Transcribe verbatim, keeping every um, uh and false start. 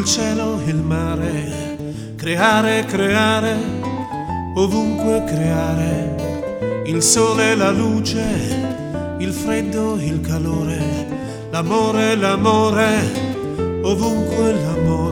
il cielo, il mare, creare, creare, ovunque creare, il sole, la luce, il freddo, il calore, l'amore, l'amore, ovunque l'amore.